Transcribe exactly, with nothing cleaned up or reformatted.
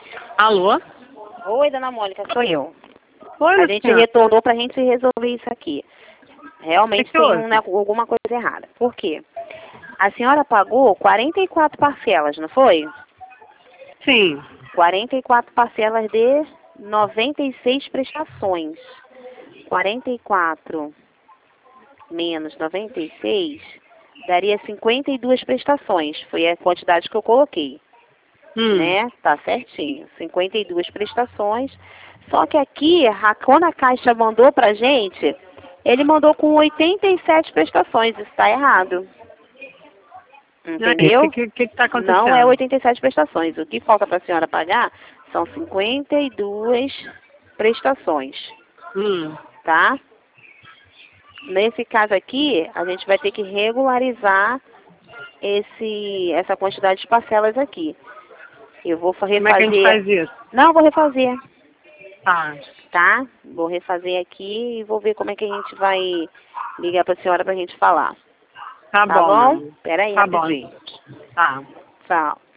Alô? Oi, dona Mônica, sou eu. Oi, A gente senhora. retornou pra gente resolver isso aqui. Realmente Que que tem houve? um, né, alguma coisa errada. Por quê? A senhora pagou quarenta e quatro parcelas, não foi? Sim. quarenta e quatro parcelas de noventa e seis prestações. quarenta e quatro menos noventa e seis daria cinquenta e duas prestações. Foi a quantidade que eu coloquei. Hum. Né? Tá certinho. cinquenta e duas prestações. Só que aqui, a- quando a Caixa mandou pra gente, ele mandou com oitenta e sete prestações. Isso tá errado. Entendeu? O que, que, que tá acontecendo? Não é oitenta e sete prestações. O que falta para a senhora pagar são cinquenta e duas prestações, Hum. tá? Nesse caso aqui, a gente vai ter que regularizar esse, essa quantidade de parcelas aqui. Eu vou fa- Como é que a gente refazer... faz isso? Não, vou refazer, Tá. tá? Vou refazer aqui e vou ver como é que a gente vai ligar para a senhora para a gente falar. Tá Tá bom, meu bom? amor. Pera aí, Tá bom. rapidinho. Tá. Tchau.